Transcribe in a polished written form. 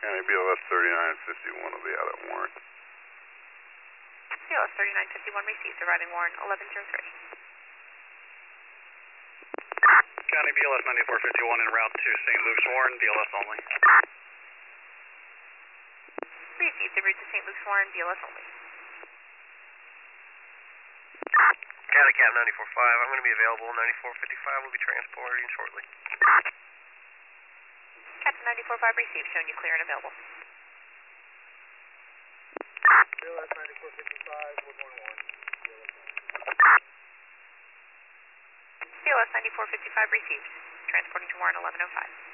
County BLS 3951 will be out at Warren. BLS 3951 received, arriving Warren 1103. County BLS 9451 en route to St. Luke's Warren, BLS only. Received, en route to St. Luke's Warren, BLS only. County Cap 94.5, I'm going to be available. 9455 will be transporting shortly. Captain 94.5 received, showing you clear and available. BLS 9455, Woodlawn Warren. BLS 9455 received, transporting to Warren 1105.